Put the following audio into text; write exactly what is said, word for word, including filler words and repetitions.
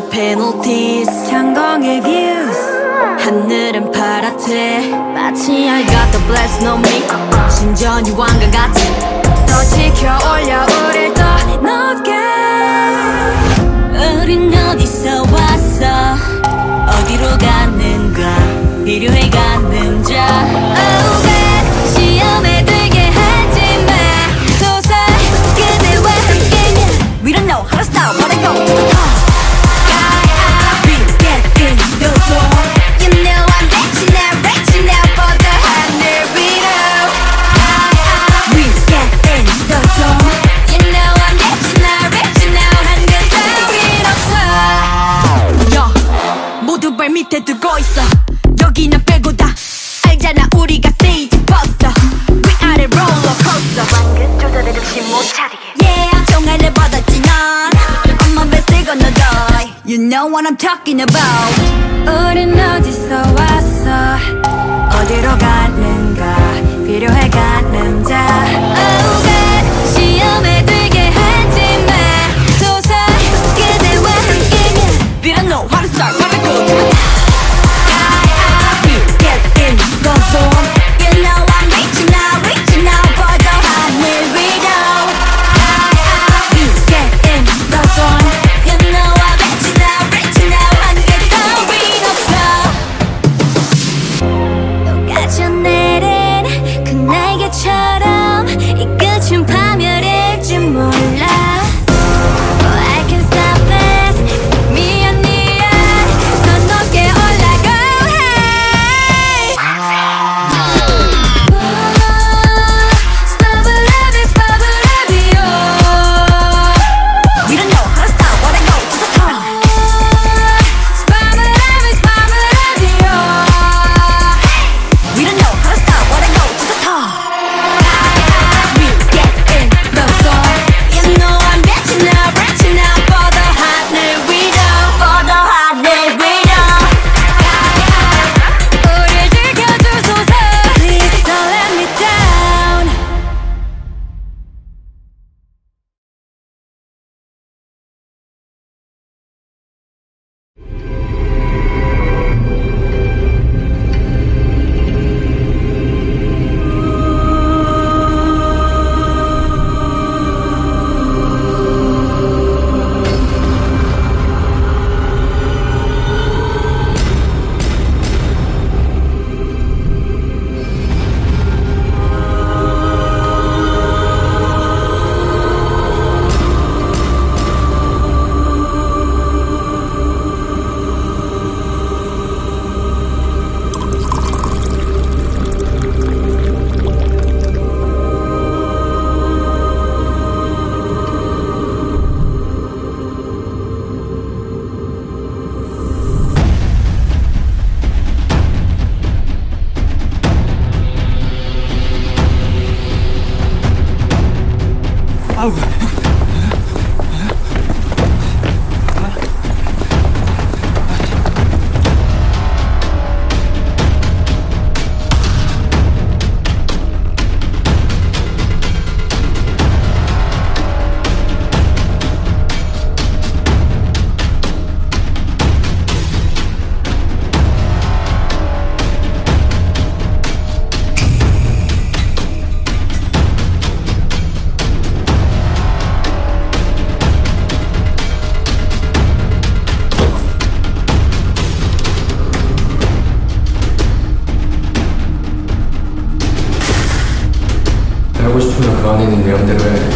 penalties 창공의 views 하늘은 파랗대 마치 I got the blessing on me 신전이 왕관 같아 더 지켜 올려 우릴 더 높게 우린 어디서 왔어 어디로 가는가 필요해 가는 자 oh God 시험에 들게 하지마 소설 그대와 함께면 We don't know how to stop but I go to the top We get in the zone You know I'm reaching out, reaching out for the 하늘 위로 We get in the zone You know I'm reaching out, reaching out 한글 따윈 없어 야 모두 발 밑에 두고 있어 여기 난 빼고 다 알잖아 우리가 스테이지 버스터 위아래 롤러코스터 방금 조절해 정신 못 차리게 Yeah 종아리를 받았지 넌 엄마 뱃을 건너도 You know what I'm talking about 우린 어디서 왔어 어디로 가는가 필요해 가는 자 Oh God 시험에 들게 하지마 소설 그대와 함께면 We don't know how to start but I go to the top The zone. You know I'm reaching out, reaching out for the 하늘 위로 We get in the zone You know I'm reaching out, reaching out 한글 따윈 없어 녹아져 내린 그 날개처럼 이 끝은 파멸일 줄 몰라 Oh I can't stop this 미안 미안 더 높게 올라가 아우. 하고 싶으면 그 안에 있는 내용대로 해.